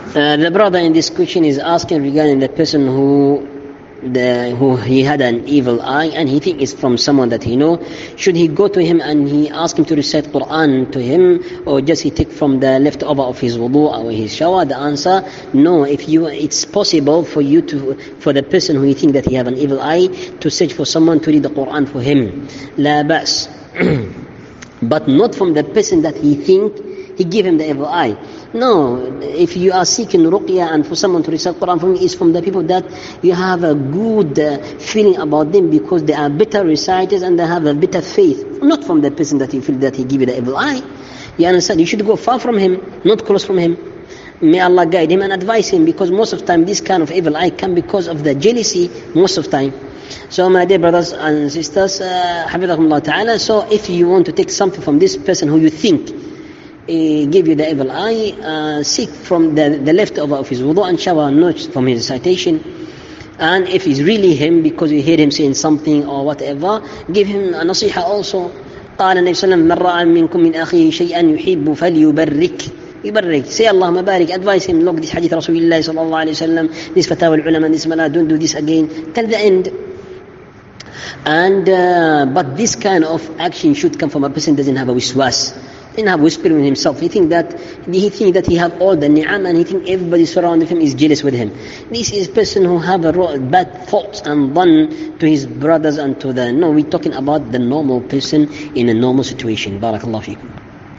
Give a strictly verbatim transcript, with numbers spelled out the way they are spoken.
Uh, the brother in this question is asking regarding the person who the, who he had an evil eye and he thinks it's from someone that he know. Should he go to him and he ask him to recite Quran to him, or just he take from the leftover of his wudu or his shower? The answer, no. If you, it's possible for you to, for the person who you think that he have an evil eye, to search for someone to read the Quran for him. La ba's. But not from the person that he think he give him the evil eye. No, if you are seeking ruqya and for someone to recite Quran for me, is from the people that you have a good uh, feeling about them because they are better reciters and they have a better faith. Not from the person that you feel that he give you the evil eye. You understand? You should go far from him, not close from him. May Allah guide him and advise him, because most of the time this kind of evil eye come because of the jealousy most of the time. So my dear brothers and sisters, uh, Hafidhakumullah Ta'ala, so if you want to take something from this person who you think Uh, give you the evil eye, uh, seek from the, the leftover of his wudu and shower, not from his recitation. And if it's really him, because you hear him saying something or whatever, give him a nasiha also. قال النبي صلى الله عليه وسلم من رأى منكم من أخيه شيئا يحب فليبرك. يبرك, say Allahumma barik, advise him, look, this hadith Rasulullah sallallahu alayhi wa sallam, this fatawa al-ulama, this mala, don't do this again, till the end. And uh, but this kind of action should come from a person who doesn't have a wiswas, doesn't have whispering in himself. He think that he think that he have all the ni'am, and he think everybody surrounding him is jealous with him. This is person who have a bad thoughts and done to his brothers and to the. No, we're talking about the normal person in a normal situation. Barakallahu feekum.